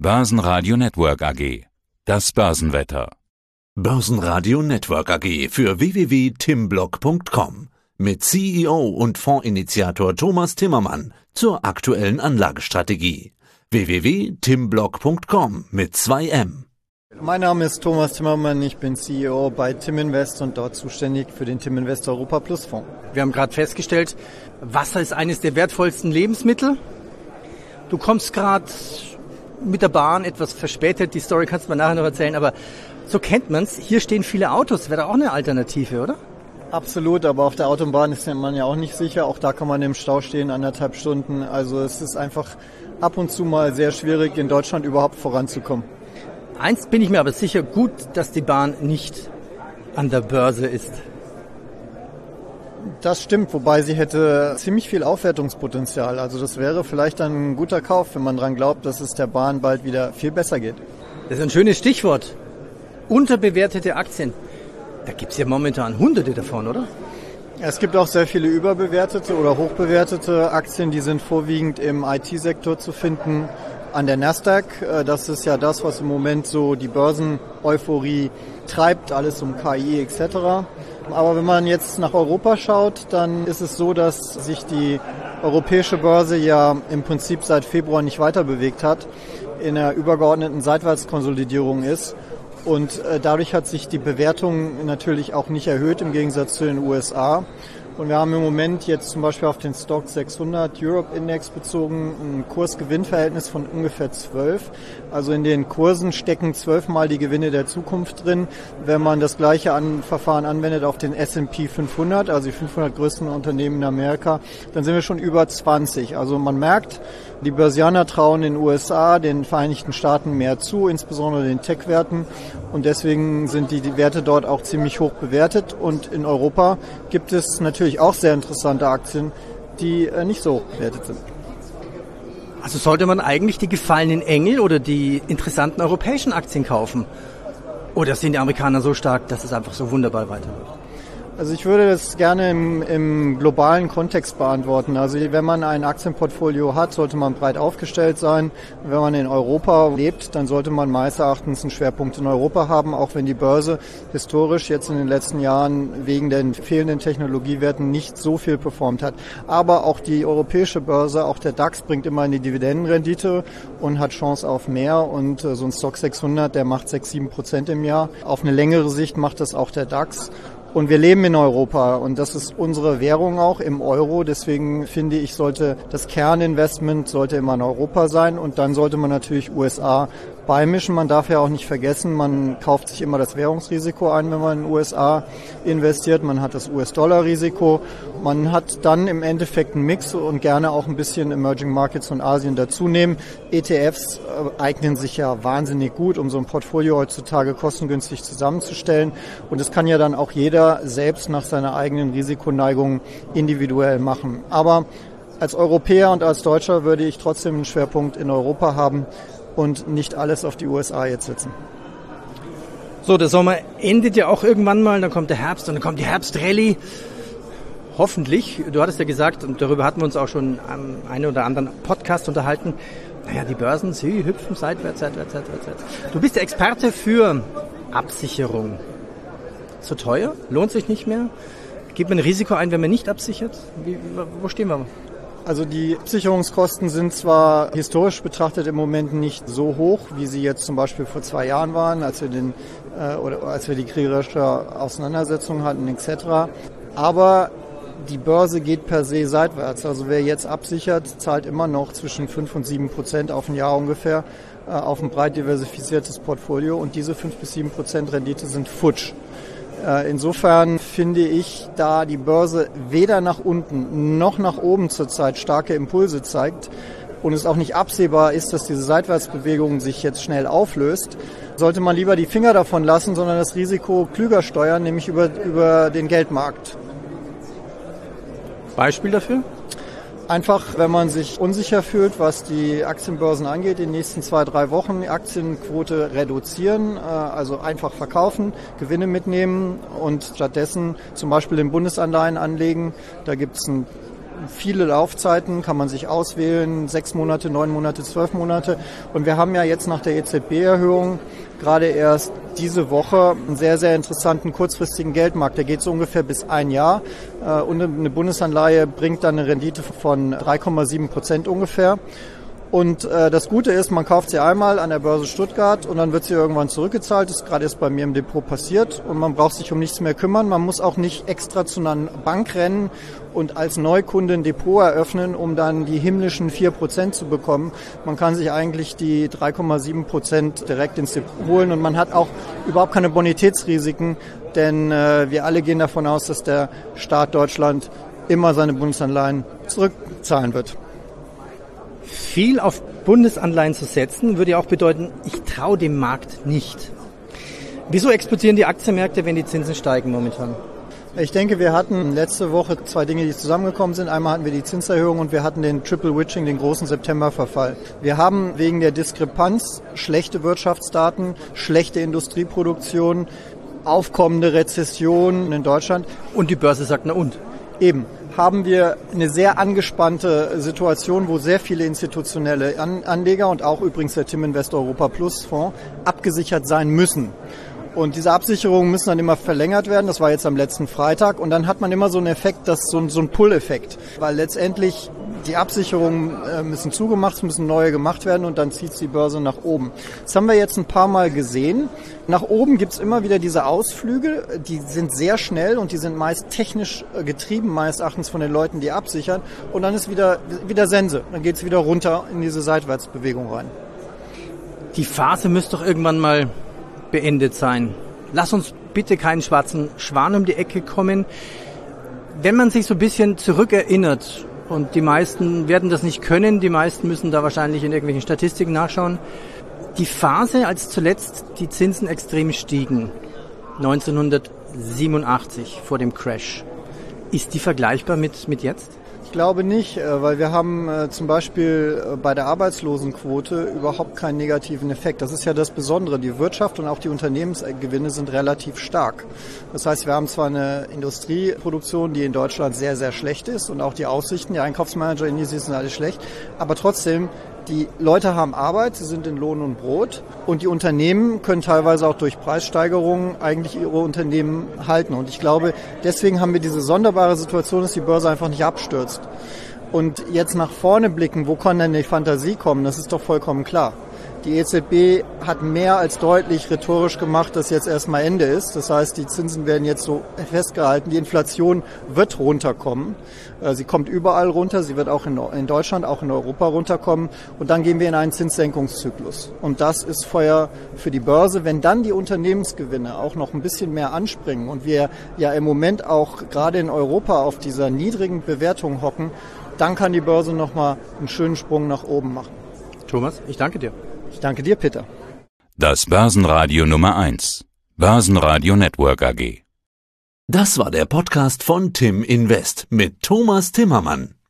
Börsenradio Network AG. Das Börsenwetter. Börsenradio Network AG für www.timblock.com mit CEO und Fondsinitiator Thomas Timmermann zur aktuellen Anlagestrategie. www.timblock.com mit 2M. Mein Name ist Thomas Timmermann, ich bin CEO bei Timinvest und dort zuständig für den Timinvest Europa Plus Fonds. Wir haben gerade festgestellt, Wasser ist eines der wertvollsten Lebensmittel. Du kommst gerade mit der Bahn etwas verspätet, die Story kannst du mir nachher noch erzählen, aber so kennt man's. Hier stehen viele Autos, wäre da auch eine Alternative, oder? Absolut, aber auf der Autobahn ist man ja auch nicht sicher. Auch da kann man im Stau stehen, 1,5 Stunden. Also es ist einfach ab und zu mal sehr schwierig, in Deutschland überhaupt voranzukommen. Eins bin ich mir aber sicher, gut, dass die Bahn nicht an der Börse ist. Das stimmt, wobei sie hätte ziemlich viel Aufwertungspotenzial. Also das wäre vielleicht ein guter Kauf, wenn man dran glaubt, dass es der Bahn bald wieder viel besser geht. Das ist ein schönes Stichwort. Unterbewertete Aktien. Da gibt's ja momentan Hunderte davon, oder? Es gibt auch sehr viele überbewertete oder hochbewertete Aktien, die sind vorwiegend im IT-Sektor zu finden. An der Nasdaq, das ist ja das, was im Moment so die Börsen-Euphorie treibt, alles um KI etc. Aber wenn man jetzt nach Europa schaut, dann ist es so, dass sich die europäische Börse ja im Prinzip seit Februar nicht weiter bewegt hat, in einer übergeordneten Seitwärtskonsolidierung ist. Und dadurch hat sich die Bewertung natürlich auch nicht erhöht im Gegensatz zu den USA. Und wir haben im Moment jetzt zum Beispiel auf den Stock 600 Europe Index bezogen ein Kursgewinnverhältnis von ungefähr 12. Also in den Kursen stecken 12-mal die Gewinne der Zukunft drin. Wenn man das gleiche Verfahren anwendet auf den S&P 500, also die 500 größten Unternehmen in Amerika, dann sind wir schon über 20. Also man merkt, die Börsianer trauen in den USA, den Vereinigten Staaten mehr zu, insbesondere den Tech-Werten. Und deswegen sind die Werte dort auch ziemlich hoch bewertet. Und in Europa gibt es natürlich auch sehr interessante Aktien, die nicht so hoch bewertet sind. Also sollte man eigentlich die gefallenen Engel oder die interessanten europäischen Aktien kaufen? Oder sind die Amerikaner so stark, dass es einfach so wunderbar weiterläuft? Also ich würde das gerne im globalen Kontext beantworten. Also wenn man ein Aktienportfolio hat, sollte man breit aufgestellt sein. Wenn man in Europa lebt, dann sollte man meines Erachtens einen Schwerpunkt in Europa haben, auch wenn die Börse historisch jetzt in den letzten Jahren wegen den fehlenden Technologiewerten nicht so viel performt hat. Aber auch die europäische Börse, auch der DAX bringt immer eine Dividendenrendite und hat Chance auf mehr. Und so ein Stock 600, der macht 6-7% im Jahr. Auf eine längere Sicht macht das auch der DAX. Und wir leben in Europa und das ist unsere Währung auch im Euro. Deswegen finde ich, sollte das Kerninvestment sollte immer in Europa sein und dann sollte man natürlich USA beimischen. Man darf ja auch nicht vergessen, man kauft sich immer das Währungsrisiko ein, wenn man in den USA investiert. Man hat das US-Dollar-Risiko. Man hat dann im Endeffekt einen Mix und gerne auch ein bisschen Emerging Markets und Asien dazu nehmen. ETFs eignen sich ja wahnsinnig gut, um so ein Portfolio heutzutage kostengünstig zusammenzustellen. Und das kann ja dann auch jeder selbst nach seiner eigenen Risikoneigung individuell machen. Aber als Europäer und als Deutscher würde ich trotzdem einen Schwerpunkt in Europa haben und nicht alles auf die USA jetzt setzen. So, der Sommer endet ja auch irgendwann mal, dann kommt der Herbst und dann kommt die Herbstrallye. Hoffentlich, du hattest ja gesagt, und darüber hatten wir uns auch schon am einen oder anderen Podcast unterhalten, naja, die Börsen, sie hüpfen seitwärts. Du bist der Experte für Absicherung. Zu teuer? Lohnt sich nicht mehr? Geht man ein Risiko ein, wenn man nicht absichert? Wo stehen wir? Also die Absicherungskosten sind zwar historisch betrachtet im Moment nicht so hoch, wie sie jetzt zum Beispiel vor 2 Jahren waren, als wir die kriegerische Auseinandersetzung hatten etc. Aber die Börse geht per se seitwärts. Also wer jetzt absichert, zahlt immer noch zwischen 5 und 7% auf ein Jahr ungefähr auf ein breit diversifiziertes Portfolio und diese 5-7% Rendite sind futsch. Insofern finde ich, da die Börse weder nach unten noch nach oben zurzeit starke Impulse zeigt und es auch nicht absehbar ist, dass diese Seitwärtsbewegung sich jetzt schnell auflöst, sollte man lieber die Finger davon lassen, sondern das Risiko klüger steuern, nämlich über den Geldmarkt. Beispiel dafür? Einfach, wenn man sich unsicher fühlt, was die Aktienbörsen angeht, in den nächsten 2-3 Wochen die Aktienquote reduzieren, also einfach verkaufen, Gewinne mitnehmen und stattdessen zum Beispiel in Bundesanleihen anlegen. Da gibt es einen viele Laufzeiten, kann man sich auswählen, 6 Monate, 9 Monate, 12 Monate. Und wir haben ja jetzt nach der EZB-Erhöhung gerade erst diese Woche einen sehr, sehr interessanten kurzfristigen Geldmarkt. Der geht so ungefähr bis 1 Jahr. Und eine Bundesanleihe bringt dann eine Rendite von 3,7% ungefähr. Und das Gute ist, man kauft sie einmal an der Börse Stuttgart und dann wird sie irgendwann zurückgezahlt. Das ist gerade erst bei mir im Depot passiert und man braucht sich um nichts mehr kümmern. Man muss auch nicht extra zu einer Bank rennen und als Neukunde ein Depot eröffnen, um dann die himmlischen 4% zu bekommen. Man kann sich eigentlich die 3,7% direkt ins Depot holen und man hat auch überhaupt keine Bonitätsrisiken, denn wir alle gehen davon aus, dass der Staat Deutschland immer seine Bundesanleihen zurückzahlen wird. Viel auf Bundesanleihen zu setzen, würde ja auch bedeuten, ich traue dem Markt nicht. Wieso explodieren die Aktienmärkte, wenn die Zinsen steigen momentan? Ich denke, wir hatten letzte Woche 2 Dinge, die zusammengekommen sind. Einmal hatten wir die Zinserhöhung und wir hatten den Triple Witching, den großen Septemberverfall. Wir haben wegen der Diskrepanz schlechte Wirtschaftsdaten, schlechte Industrieproduktion, aufkommende Rezession in Deutschland. Und die Börse sagt, na und? Eben. Haben wir eine sehr angespannte Situation, wo sehr viele institutionelle Anleger und auch übrigens der TIM Invest Europa Plus Fonds abgesichert sein müssen. Und diese Absicherungen müssen dann immer verlängert werden. Das war jetzt am letzten Freitag. Und dann hat man immer so einen Effekt, so ein Pull-Effekt. Weil letztendlich die Absicherungen müssen zugemacht, müssen neue gemacht werden und dann zieht die Börse nach oben. Das haben wir jetzt ein paar Mal gesehen. Nach oben gibt's immer wieder diese Ausflüge. Die sind sehr schnell und die sind meist technisch getrieben, meines Erachtens von den Leuten, die absichern. Und dann ist wieder Sense. Dann geht's wieder runter in diese Seitwärtsbewegung rein. Die Phase müsste doch irgendwann mal beendet sein. Lass uns bitte keinen schwarzen Schwan um die Ecke kommen. Wenn man sich so ein bisschen zurückerinnert, und die meisten werden das nicht können, die meisten müssen da wahrscheinlich in irgendwelchen Statistiken nachschauen, die Phase, als zuletzt die Zinsen extrem stiegen, 1987 vor dem Crash, ist die vergleichbar mit jetzt? Ich glaube nicht, weil wir haben zum Beispiel bei der Arbeitslosenquote überhaupt keinen negativen Effekt. Das ist ja das Besondere. Die Wirtschaft und auch die Unternehmensgewinne sind relativ stark. Das heißt, wir haben zwar eine Industrieproduktion, die in Deutschland sehr, sehr schlecht ist und auch die Aussichten, die Einkaufsmanager-Indizes sind alle schlecht, aber trotzdem, die Leute haben Arbeit, sie sind in Lohn und Brot und die Unternehmen können teilweise auch durch Preissteigerungen eigentlich ihre Unternehmen halten. Und ich glaube, deswegen haben wir diese sonderbare Situation, dass die Börse einfach nicht abstürzt. Und jetzt nach vorne blicken, wo kann denn die Fantasie kommen? Das ist doch vollkommen klar. Die EZB hat mehr als deutlich rhetorisch gemacht, dass jetzt erstmal Ende ist. Das heißt, die Zinsen werden jetzt so festgehalten. Die Inflation wird runterkommen. Sie kommt überall runter. Sie wird auch in Deutschland, auch in Europa runterkommen. Und dann gehen wir in einen Zinssenkungszyklus. Und das ist Feuer für die Börse. Wenn dann die Unternehmensgewinne auch noch ein bisschen mehr anspringen und wir ja im Moment auch gerade in Europa auf dieser niedrigen Bewertung hocken, dann kann die Börse nochmal einen schönen Sprung nach oben machen. Thomas, ich danke dir. Ich danke dir, Peter. Das Börsenradio Nummer 1. Börsenradio Network AG. Das war der Podcast von TIM Invest mit Thomas Timmermann.